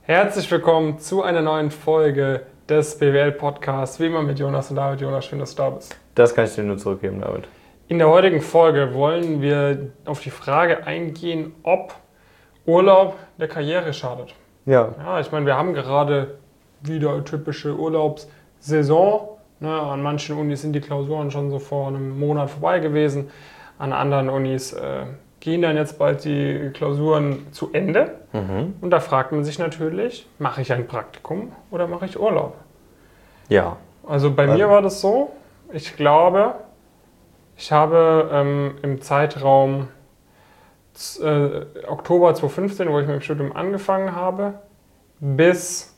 Herzlich willkommen zu einer neuen Folge des BWL-Podcasts, wie immer mit Jonas und David. Jonas, schön, dass du da bist. Das kann ich dir nur zurückgeben, David. In der heutigen Folge wollen wir auf die Frage eingehen, ob Urlaub der Karriere schadet. Ja. Ja, ich meine, wir haben gerade wieder typische Urlaubssaison. An manchen Unis sind die Klausuren schon so vor einem Monat vorbei gewesen. An anderen Unis gehen dann jetzt bald die Klausuren zu Ende. Und da fragt man sich natürlich, mache ich ein Praktikum oder mache ich Urlaub? Ja. Also bei mir war das so, ich glaube, ich habe im Zeitraum Oktober 2015, wo ich mit dem Studium angefangen habe, bis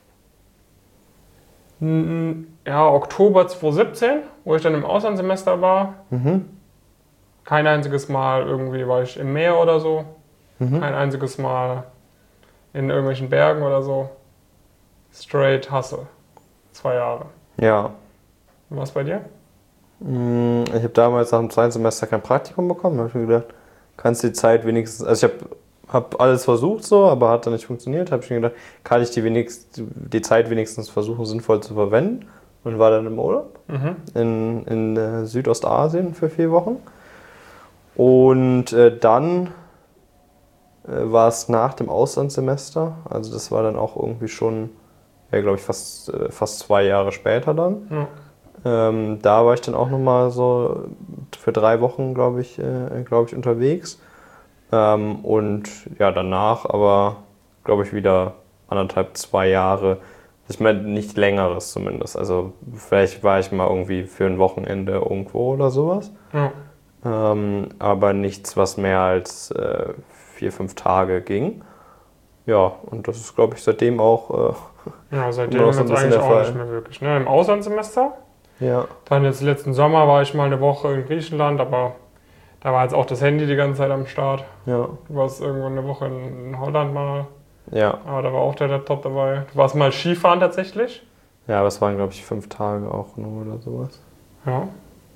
Oktober 2017, wo ich dann im Auslandssemester war. Kein einziges Mal irgendwie war ich im Meer oder so. Kein einziges Mal in irgendwelchen Bergen oder so. Straight Hustle. 2 Jahre. Ja. Und was bei dir? Ich habe damals nach dem zweiten Semester kein Praktikum bekommen. Da habe ich mir gedacht, kannst du die Zeit wenigstens... Also ich habe alles versucht so, aber hat dann nicht funktioniert. Habe ich mir gedacht, kann ich die Zeit wenigstens versuchen, sinnvoll zu verwenden. Und war dann im Urlaub in Südostasien für 4 Wochen. Und dann war es nach dem Auslandssemester. Also das war dann auch irgendwie schon, ja, glaube ich, fast 2 Jahre später dann. Ja. Da war ich dann auch nochmal so für 3 Wochen, glaube ich, unterwegs. Und ja, danach aber, glaube ich, wieder 1,5, 2 Jahre. Ich meine, nicht längeres zumindest. Also vielleicht war ich mal irgendwie für ein Wochenende irgendwo oder sowas. Ja. Aber nichts, was mehr als 4, 5 Tage ging. Ja, und das ist, glaube ich, seitdem auch... Ja, seitdem immer noch ist so ein bisschen eigentlich der auch Fall. nicht mehr wirklich. Ne? Im Auslandssemester, Ja, dann jetzt letzten Sommer war ich mal eine Woche in Griechenland, aber da war jetzt auch das Handy die ganze Zeit am Start. ja, Du warst irgendwo eine Woche in Holland mal, ja. aber da war auch der Laptop dabei. Du warst mal Skifahren tatsächlich. Ja, aber es waren, glaube ich, 5 Tage auch nur oder sowas. Ja.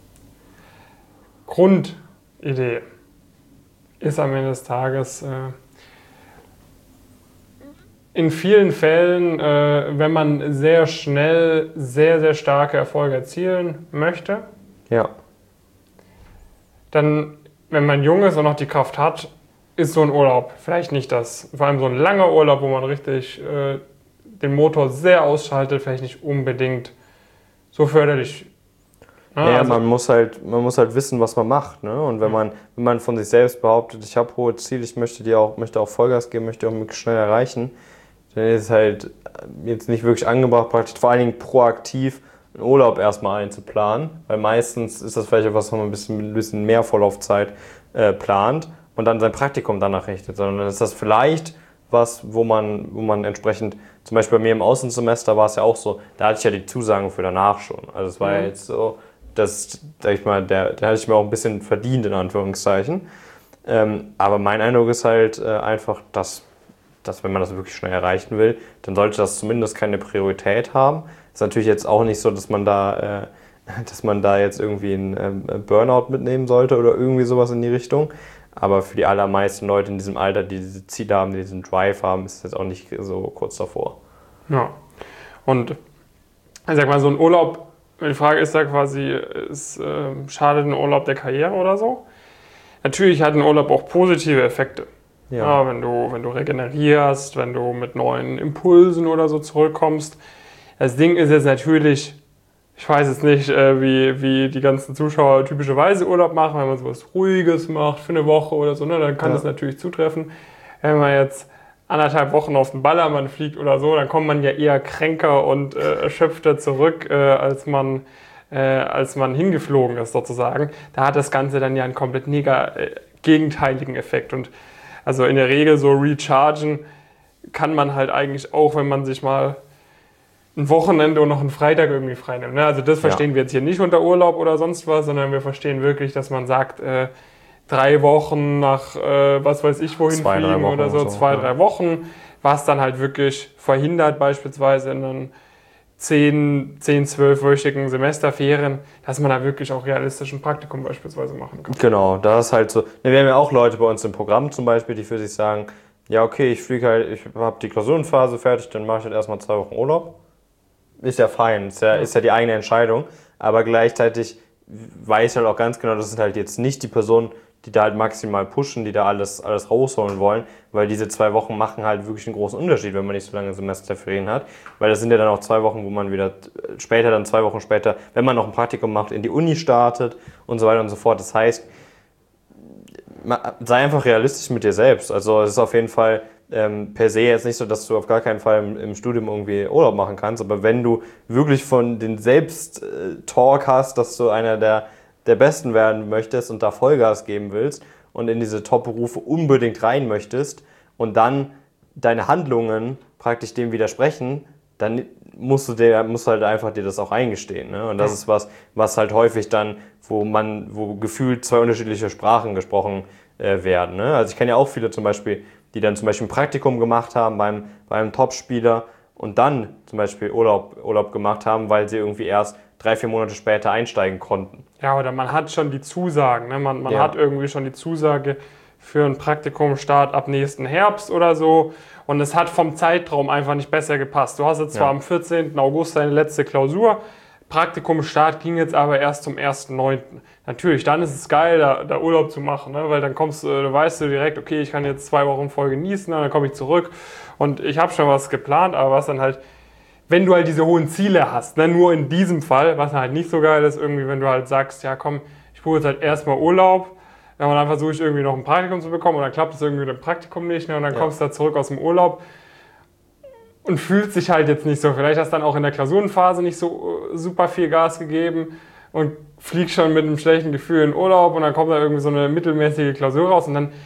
Grundidee ist am Ende des Tages in vielen Fällen, wenn man sehr schnell sehr, sehr starke Erfolge erzielen möchte, Ja, dann, wenn man jung ist und noch die Kraft hat, ist so ein Urlaub vielleicht nicht das. Vor allem so ein langer Urlaub, wo man richtig den Motor sehr ausschaltet, vielleicht nicht unbedingt so förderlich. ja, Also, man muss halt wissen, was man macht, ne? Und wenn man von sich selbst behauptet, ich habe hohe Ziele, ich möchte auch Vollgas geben, möchte auch möglichst schnell erreichen, dann ist es halt jetzt nicht wirklich angebracht, praktisch vor allen Dingen proaktiv einen Urlaub erstmal einzuplanen, weil meistens ist das vielleicht etwas, was man ein bisschen mehr Vorlaufzeit plant und dann sein Praktikum danach richtet, sondern dann ist das vielleicht was, wo man entsprechend, zum Beispiel bei mir im Auslandssemester war es ja auch so, da hatte ich ja die Zusagen für danach schon. Also es war ja jetzt so, dass, sag ich mal, der hatte ich mir auch ein bisschen verdient, in Anführungszeichen. Aber mein Eindruck ist halt einfach, dass wenn man das wirklich schnell erreichen will, dann sollte das zumindest keine Priorität haben. Ist natürlich jetzt auch nicht so, dass man da jetzt irgendwie einen Burnout mitnehmen sollte oder irgendwie sowas in die Richtung. Aber für die allermeisten Leute in diesem Alter, die diese Ziele haben, die diesen Drive haben, ist es jetzt auch nicht so kurz davor. ja. Und ich sag mal, so ein Urlaub, die Frage ist da quasi, schadet ein Urlaub der Karriere oder so? Natürlich hat ein Urlaub auch positive Effekte. Ja, wenn du regenerierst, wenn du mit neuen Impulsen oder so zurückkommst. Das Ding ist jetzt natürlich, ich weiß jetzt nicht, wie die ganzen Zuschauer typischerweise Urlaub machen, wenn man sowas Ruhiges macht für eine Woche oder so, ne, dann kann das natürlich zutreffen. Wenn man jetzt 1,5 Wochen auf den Ballermann fliegt oder so, dann kommt man ja eher kränker und erschöpfter zurück, als man hingeflogen ist sozusagen. Da hat das Ganze dann ja einen komplett gegenteiligen Effekt. Und also in der Regel so rechargen kann man halt eigentlich auch, wenn man sich mal ein Wochenende und noch einen Freitag irgendwie freinimmt. Ne? Also das verstehen wir jetzt hier nicht unter Urlaub oder sonst was, sondern wir verstehen wirklich, dass man sagt, 3 Wochen nach was weiß ich wohin 2, 3 fliegen Wochen oder so, 2, 3 Wochen, was dann halt wirklich verhindert beispielsweise in einem 10, 12-wöchigen Semesterferien, dass man da wirklich auch realistisch ein Praktikum beispielsweise machen kann. Genau, da ist halt so. Wir haben ja auch Leute bei uns im Programm zum Beispiel, die für sich sagen, ja okay, ich habe die Klausurenphase fertig, dann mache ich halt erstmal 2 Wochen Urlaub. Ist ja fein, ist ja die eigene Entscheidung, aber gleichzeitig weiß ich halt auch ganz genau, das sind halt jetzt nicht die Personen, die da halt maximal pushen, die da alles rausholen wollen, weil diese 2 Wochen machen halt wirklich einen großen Unterschied, wenn man nicht so lange Semesterferien hat, weil das sind ja dann auch 2 Wochen, wo man wieder später, dann 2 Wochen später, wenn man noch ein Praktikum macht, in die Uni startet und so weiter und so fort. Das heißt, sei einfach realistisch mit dir selbst. Also es ist auf jeden Fall per se jetzt nicht so, dass du auf gar keinen Fall im Studium irgendwie Urlaub machen kannst, aber wenn du wirklich von den Selbst-Talk hast, dass du einer der Besten werden möchtest und da Vollgas geben willst und in diese Top-Berufe unbedingt rein möchtest und dann deine Handlungen praktisch dem widersprechen, dann musst du halt einfach dir das auch eingestehen. Ne? Und das ist was halt häufig dann, wo gefühlt 2 unterschiedliche Sprachen gesprochen werden. Ne? Also ich kenne ja auch viele zum Beispiel, die dann zum Beispiel ein Praktikum gemacht haben bei einem Top-Spieler und dann zum Beispiel Urlaub gemacht haben, weil sie irgendwie erst 3-4 Monate später einsteigen konnten. Ja, oder man hat schon die Zusagen. Ne? Man hat irgendwie schon die Zusage für einen Praktikumstart ab nächsten Herbst oder so. Und es hat vom Zeitraum einfach nicht besser gepasst. Du hast jetzt zwar am 14. August deine letzte Klausur, Praktikumstart ging jetzt aber erst zum 1.9. Natürlich, dann ist es geil, da Urlaub zu machen, ne? Weil dann weißt du direkt, okay, ich kann jetzt 2 Wochen voll genießen, dann komme ich zurück und ich habe schon was geplant, aber was dann halt, wenn du halt diese hohen Ziele hast, ne? Nur in diesem Fall, was halt nicht so geil ist, irgendwie, wenn du halt sagst, ja komm, ich buche jetzt halt erstmal Urlaub, ja, und dann versuche ich irgendwie noch ein Praktikum zu bekommen und dann klappt es irgendwie mit dem Praktikum nicht, ne? Und dann kommst du da zurück aus dem Urlaub und fühlt sich halt jetzt nicht so. Vielleicht hast du dann auch in der Klausurenphase nicht so super viel Gas gegeben und fliegst schon mit einem schlechten Gefühl in Urlaub und dann kommt da irgendwie so eine mittelmäßige Klausur raus und dann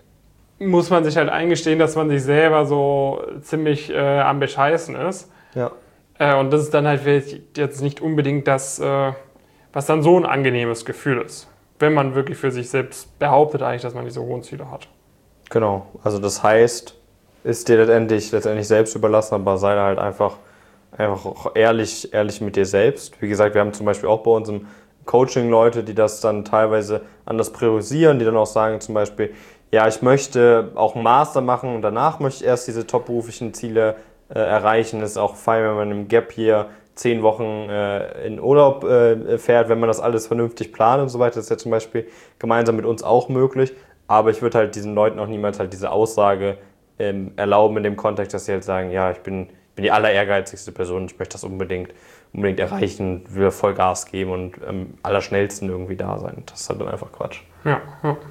muss man sich halt eingestehen, dass man sich selber so ziemlich am Bescheißen ist. Ja. Und das ist dann halt jetzt nicht unbedingt das, was dann so ein angenehmes Gefühl ist, wenn man wirklich für sich selbst behauptet eigentlich, dass man diese hohen Ziele hat. Genau, also das heißt, ist dir letztendlich selbst überlassen, aber sei da halt einfach auch ehrlich mit dir selbst. Wie gesagt, wir haben zum Beispiel auch bei uns im Coaching Leute, die das dann teilweise anders priorisieren, die dann auch sagen zum Beispiel, ja, ich möchte auch einen Master machen und danach möchte ich erst diese top-beruflichen Ziele erreichen. Das ist auch fein, wenn man im Gap hier 10 Wochen in Urlaub fährt, wenn man das alles vernünftig plant und so weiter. Das ist ja zum Beispiel gemeinsam mit uns auch möglich. Aber ich würde halt diesen Leuten auch niemals halt diese Aussage erlauben in dem Kontext, dass sie halt sagen, ja, ich bin die aller ehrgeizigste Person, ich möchte das unbedingt erreichen, will voll Gas geben und am allerschnellsten irgendwie da sein. Das ist halt dann einfach Quatsch. Ja.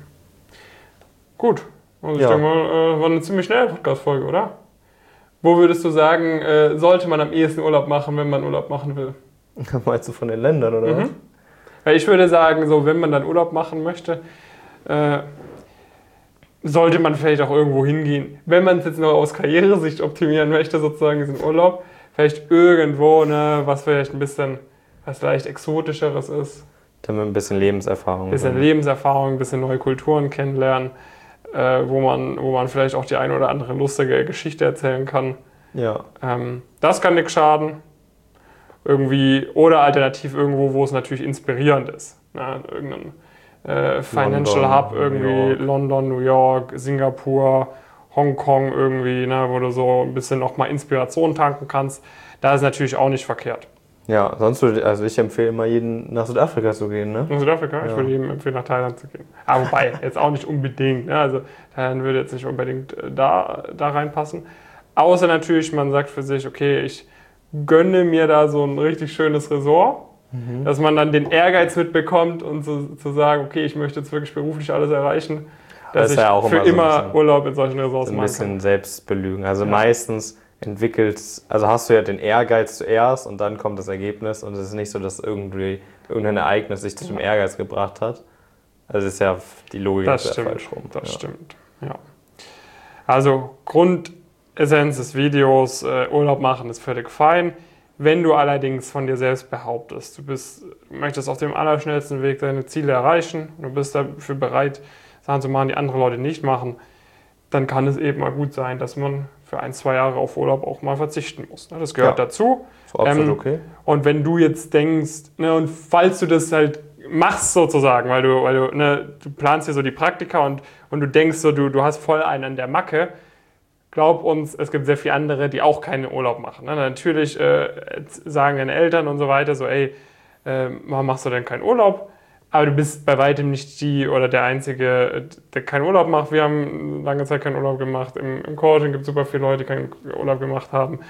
Gut. Also ich denke mal, war eine ziemlich schnelle Podcast-Folge, oder? Wo würdest du sagen, sollte man am ehesten Urlaub machen, wenn man Urlaub machen will? Meinst du von den Ländern, oder was? Weil ich würde sagen, so, wenn man dann Urlaub machen möchte, sollte man vielleicht auch irgendwo hingehen. Wenn man es jetzt noch aus Karrieresicht optimieren möchte, sozusagen diesen Urlaub, vielleicht irgendwo, ne, was vielleicht exotischeres ist. Dann mit ein bisschen Lebenserfahrung. Ein bisschen neue Kulturen kennenlernen, wo man vielleicht auch die eine oder andere lustige Geschichte erzählen kann. Ja. Das kann nichts schaden. Irgendwie, oder alternativ irgendwo, wo es natürlich inspirierend ist. Ne, irgendein Financial Hub irgendwie, London, New York, Singapur, Hongkong irgendwie, ne, wo du so ein bisschen nochmal Inspiration tanken kannst. Da ist natürlich auch nicht verkehrt. Ja, also ich empfehle immer jeden nach Südafrika zu gehen, ne? Nach Südafrika? Ja. Ich würde jedem empfehlen, nach Thailand zu gehen. Aber wobei, jetzt auch nicht unbedingt. Ne? Also Thailand würde jetzt nicht unbedingt da reinpassen. Außer natürlich, man sagt für sich, okay, ich gönne mir da so ein richtig schönes Resort. Dass man dann den Ehrgeiz mitbekommt und zu sagen, okay, ich möchte jetzt wirklich beruflich alles erreichen, dass ich ja für immer Urlaub in solchen Resorts machen kann. Ein bisschen Selbstbelügen. Also meistens hast du ja den Ehrgeiz zuerst und dann kommt das Ergebnis und es ist nicht so, dass irgendein Ereignis dich zu dem Ehrgeiz gebracht hat. Also ist ja die Logik falsch rum. Das stimmt, ja. Also Grundessenz des Videos, Urlaub machen ist völlig fein. Wenn du allerdings von dir selbst behauptest, du möchtest auf dem allerschnellsten Weg deine Ziele erreichen, du bist dafür bereit, Sachen zu machen, die andere Leute nicht machen, dann kann es eben mal gut sein, dass man für 1-2 Jahre auf Urlaub auch mal verzichten muss. Das gehört dazu. So absolut okay. Und wenn du jetzt denkst, ne, und falls du das halt machst sozusagen, weil du planst hier so die Praktika und du denkst so, du hast voll einen an der Macke, glaub uns, es gibt sehr viele andere, die auch keinen Urlaub machen. Ne? Natürlich sagen deine Eltern und so weiter so, ey, warum machst du denn keinen Urlaub? Aber du bist bei weitem nicht die oder der Einzige, der keinen Urlaub macht. Wir haben lange Zeit keinen Urlaub gemacht. Im Coaching gibt es super viele Leute, die keinen Urlaub gemacht haben.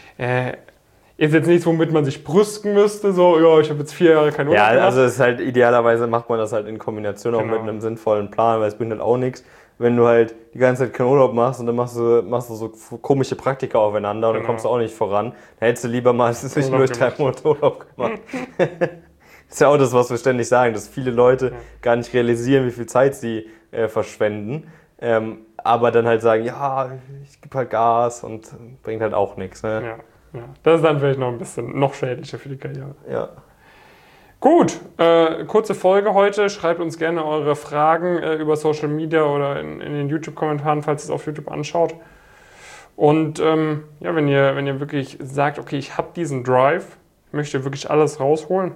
Ist jetzt nichts, womit man sich brüsten müsste, so, ja, ich habe jetzt 4 Jahre keinen Urlaub gemacht. Ja, also es ist halt idealerweise macht man das halt in Kombination auch mit einem sinnvollen Plan, weil es bringt halt auch nichts, wenn du halt die ganze Zeit keinen Urlaub machst und dann machst du so komische Praktika aufeinander und dann kommst du auch nicht voran. Dann hättest du lieber mal zwischendurch 3 Monate Urlaub gemacht. Das ist ja auch das, was wir ständig sagen, dass viele Leute gar nicht realisieren, wie viel Zeit sie verschwenden. Aber dann halt sagen, ja, ich gebe halt Gas und bringt halt auch nichts. Ne? Ja, das ist dann vielleicht noch ein bisschen noch schädlicher für die Karriere. Ja. Gut, kurze Folge heute. Schreibt uns gerne eure Fragen über Social Media oder in den YouTube-Kommentaren, falls ihr es auf YouTube anschaut. Und wenn ihr wirklich sagt, okay, ich habe diesen Drive, möchte wirklich alles rausholen,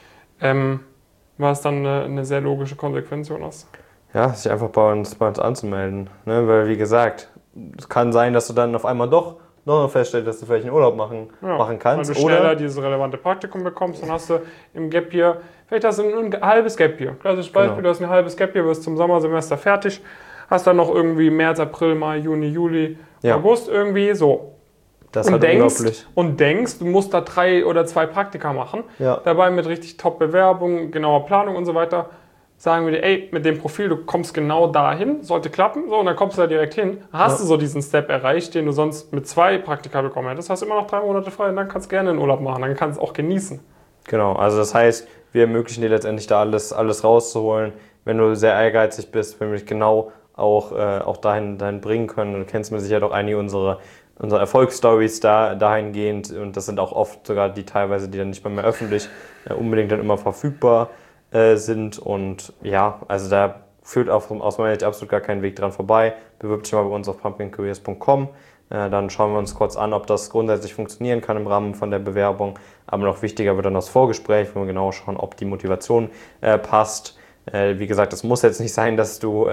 war es dann eine sehr logische Konsequenz, Jonas. Ja, sich einfach bei uns anzumelden. Ne? Weil, wie gesagt, es kann sein, dass du dann auf einmal doch noch feststellst, dass du vielleicht einen Urlaub machen kannst. Weil du schneller dieses relevante Praktikum bekommst, dann hast du im Gap Year, vielleicht hast du ein halbes Gap Year. Klassisches Beispiel, du hast ein halbes Gap Year, wirst zum Sommersemester fertig, hast dann noch irgendwie März, April, Mai, Juni, Juli, August irgendwie so. Das und, denkst, du musst da 3 oder 2 Praktika machen, dabei mit richtig Top-Bewerbung, genauer Planung und so weiter, sagen wir dir, ey, mit dem Profil, du kommst genau dahin, sollte klappen, so, und dann kommst du da direkt hin, hast du so diesen Step erreicht, den du sonst mit 2 Praktika bekommen hättest, hast immer noch 3 Monate frei und dann kannst du gerne einen Urlaub machen, dann kannst du es auch genießen. Genau, also das heißt, wir ermöglichen dir letztendlich da alles rauszuholen, wenn du sehr ehrgeizig bist, wenn wir dich genau auch dahin bringen können. Du kennst mit Sicherheit auch einige unserer Erfolgsstories dahingehend und das sind auch oft sogar die teilweise, die dann nicht mehr öffentlich unbedingt dann immer verfügbar sind und ja, also da führt aus meiner Sicht absolut gar kein Weg dran vorbei. Bewirb dich mal bei uns auf pumpkincareers.com, dann schauen wir uns kurz an, ob das grundsätzlich funktionieren kann im Rahmen von der Bewerbung, aber noch wichtiger wird dann das Vorgespräch, wo wir genau schauen, ob die Motivation passt. Wie gesagt, es muss jetzt nicht sein, dass du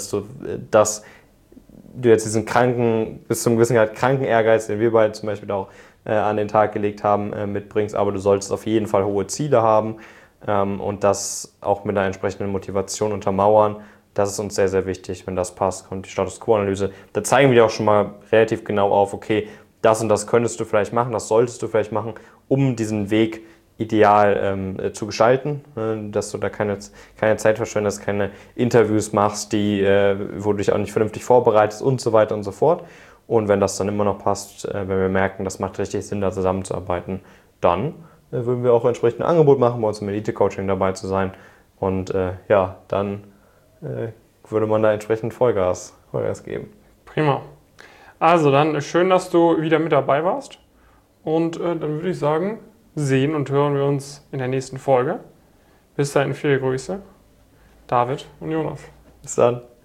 jetzt diesen bis zum gewissen Grad kranken Ehrgeiz, den wir beide zum Beispiel auch an den Tag gelegt haben, mitbringst, aber du solltest auf jeden Fall hohe Ziele haben und das auch mit einer entsprechenden Motivation untermauern. Das ist uns sehr, sehr wichtig, wenn das passt. Und die Status Quo-Analyse, da zeigen wir auch schon mal relativ genau auf, okay, das und das könntest du vielleicht machen, das solltest du vielleicht machen, um diesen Weg ideal zu gestalten, dass du da keine Zeit verschwendest, keine Interviews machst, wo du dich auch nicht vernünftig vorbereitest und so weiter und so fort. Und wenn das dann immer noch passt, wenn wir merken, das macht richtig Sinn, da zusammenzuarbeiten, dann würden wir auch entsprechend ein Angebot machen, bei uns im Elite-Coaching dabei zu sein. Und dann würde man da entsprechend Vollgas geben. Prima. Also dann schön, dass du wieder mit dabei warst. Und dann würde ich sagen, sehen und hören wir uns in der nächsten Folge. Bis dahin viele Grüße, David und Jonas. Bis dann.